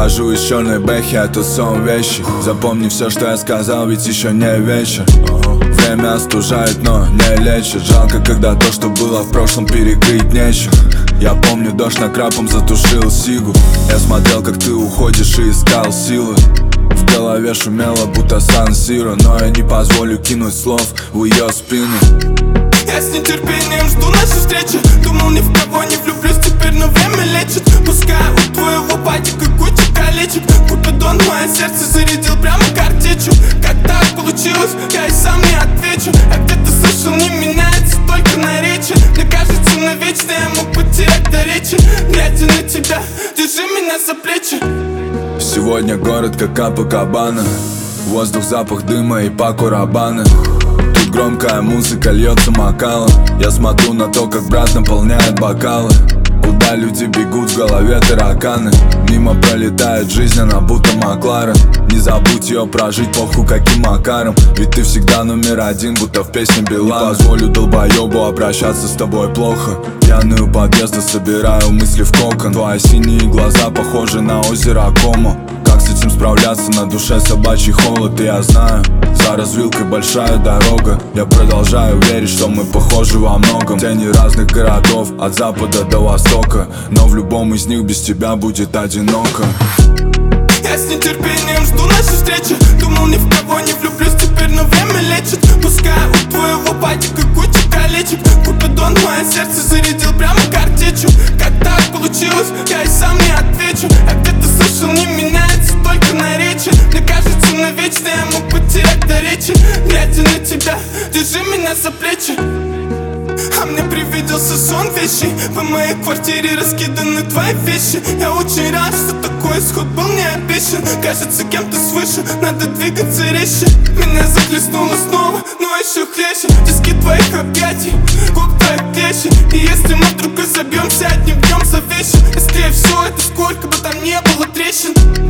Выхожу из черной бэхи, а тут сон вещи. Запомни все, что я сказал, ведь еще не вечер. Время остужает, но не лечит. Жалко, когда то, что было в прошлом, перекрыть нечем. Я помню, дождь накрапом затушил сигу. Я смотрел, как ты уходишь, и искал силы. В голове шумело, будто Сан-Сиро, но я не позволю кинуть слов в ее спину. Я с нетерпением жду нашей встречи. Думал, ни в кого не влюблюсь теперь, но время лечит. Пускай у твоего батика куча колечек. Купидон мое сердце зарядил прямо картечью. Как так получилось, я и сам не отвечу. Я где-то слышал, не меняется только наречие. Мне кажется, навечно я мог потерять до речи. Глядя на тебя, держи меня за плечи. Сегодня город как Капакабана. Воздух, запах дыма и Пако Рабаны. Тут громкая музыка льется макалом. Я смотрю на то, как брат наполняет бокалы. Куда люди бегут, в голове тараканы. Мимо пролетает жизнь, она будто Макларен. Не забудь ее прожить, похуй каким макаром. Ведь ты всегда номер один, будто в песне Билана. Не позволю долбоебу обращаться с тобой плохо. Пьяный у подъезда, собираю мысли в кокон. Твои синие глаза похожи на озеро Комо. Как с этим справляться, на душе собачий холод. И я знаю, за развилкой большая дорога. Я продолжаю верить, что мы похожи во многом. Тени разных городов, от запада до востока. Но в любом из них без тебя будет одиноко. Я с нетерпением жду нашей встречи. Думал, ни в кого не влюблюсь теперь, но время лечит. Пускай у твоего батика куча колечек. Купидон мое сердце зарядил прямо картечью. Как так получилось, я и сам не отвечу. Я где-то слышал, не меняется только наречие. Мне кажется, навечно я мог потерять до речи. Глядя на тебя, держи меня за плечи. А мне привиделся сон вещи. В моей квартире раскиданы твои вещи. Я очень рад, что такой исход был не обещан. Кажется, кем-то свыше, надо двигаться резче. Меня захлестнуло снова, но еще хлеще. Тиски твоих объятий, губ твоих плечи. И если мы вдруг разобьемся одним днем за вещи, если все это сколько бы там не было трещин,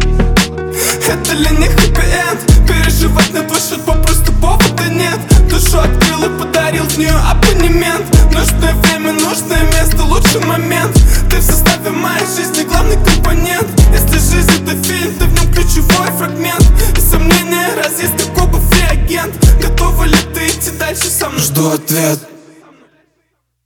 это для них хэппи-энд. Переживать на твой счет попросту повода нет. Душу открыл и подарил в нее абонемент. Нужное время, нужное место, лучший момент. Ты в составе моей жизни главный компонент. Если жизнь это фильм, ты в нем ключевой фрагмент. И сомнения разъесть, как оба фри-агент. Готова ли ты идти дальше со мной? Жду ответ.